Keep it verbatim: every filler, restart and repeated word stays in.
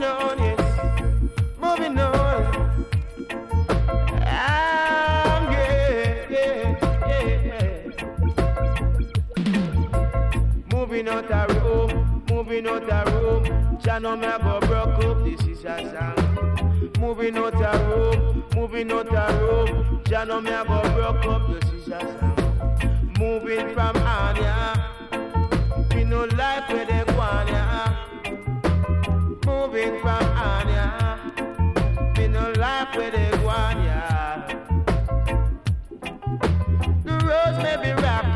moving on, yes, moving on. Ah, yeah, yeah, yeah. Moving out a room, moving out a room. Channel me go broke up, this is a song. Moving out a room, moving out a room. Channel me go broke up, this is a song. Moving from Anya, we no life where they want ya. Moving from Anya, we no life where they want ya. The roads may be rough.